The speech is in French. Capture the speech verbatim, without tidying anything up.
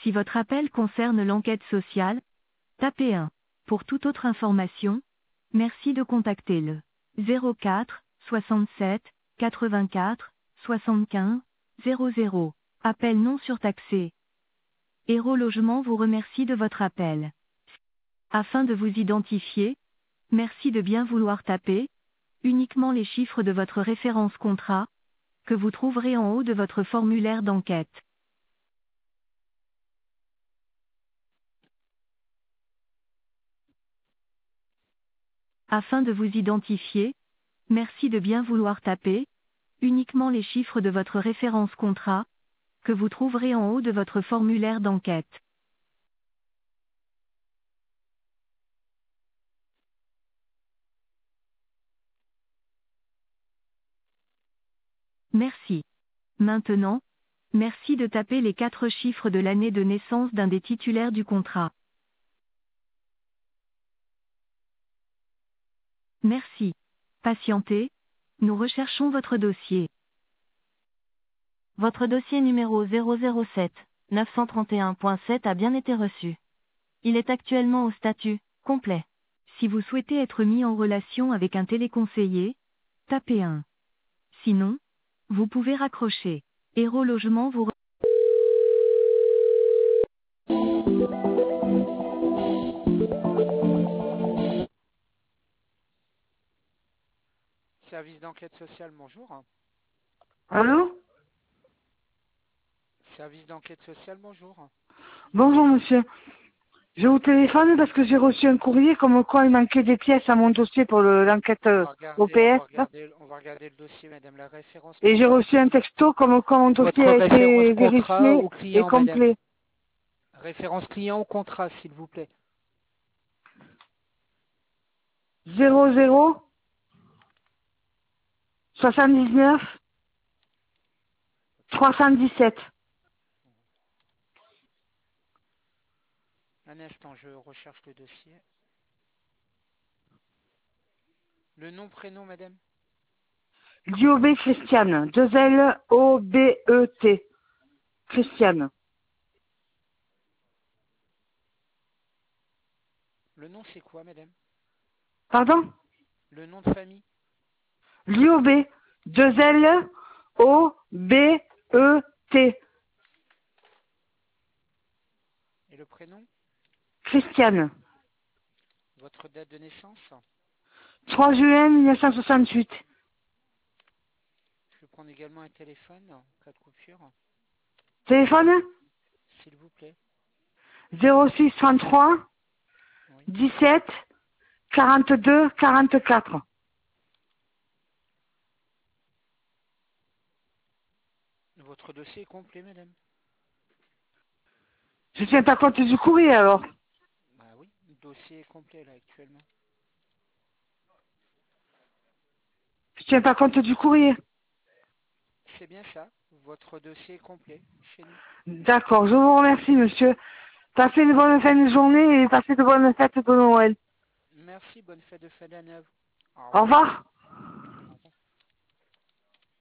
Si votre appel concerne l'enquête sociale, tapez un. Pour toute autre information, merci de contacter le zéro quatre soixante-sept quatre-vingt-quatre soixante-quinze zéro zéro. Appel non surtaxé. Héros Logement vous remercie de votre appel. Afin de vous identifier, merci de bien vouloir taper uniquement les chiffres de votre référence contrat, que vous trouverez en haut de votre formulaire d'enquête. Afin de vous identifier, merci de bien vouloir taper uniquement les chiffres de votre référence contrat, que vous trouverez en haut de votre formulaire d'enquête. Merci. Maintenant, merci de taper les quatre chiffres de l'année de naissance d'un des titulaires du contrat. Merci. Patientez, nous recherchons votre dossier. Votre dossier numéro zéro zéro sept neuf cent trente et un point sept a bien été reçu. Il est actuellement au statut complet. Si vous souhaitez être mis en relation avec un téléconseiller, tapez un. Sinon, vous pouvez raccrocher. Héros Logement vous... Service d'enquête sociale, bonjour. Allô? Service d'enquête sociale, bonjour. Bonjour monsieur. Je vous téléphone parce que j'ai reçu un courrier comme quoi il manquait des pièces à mon dossier pour le- l'enquête On euh, va regarder, on O P S. va regarder, on va regarder le dossier, madame. La référence Et j'ai contrat. reçu un texto comme quoi mon dossier Votre a référence été contrat vérifié ou et client, madame. complet. Référence client ou contrat, s'il vous plaît. zéro zéro soixante-dix-neuf trois cent dix-sept. Un instant, je recherche le dossier. Le nom, prénom, madame. Liobé Christiane. deux L O B E T. Christiane. Le nom, c'est quoi, madame? Pardon? Le nom de famille. Liobé. deux L O B E T. Et le prénom? Christiane. Votre date de naissance? trois juin mille neuf cent soixante-huit. Je vais prendre également un téléphone en cas de coupure, Téléphone? s'il vous plaît. zéro six trente-trois Oui. dix-sept quarante-deux quarante-quatre. Votre dossier est complet, madame. Je tiens pas compte du courrier alors. Ah oui, le dossier est complet, là, actuellement. Je tiens pas compte du courrier. C'est bien ça. Votre dossier est complet chez nous. D'accord, je vous remercie monsieur. Passez une bonne fin de journée et passez de bonnes fêtes de Noël. Merci, bonne fête de fin d'année à vous. Au Au revoir. revoir.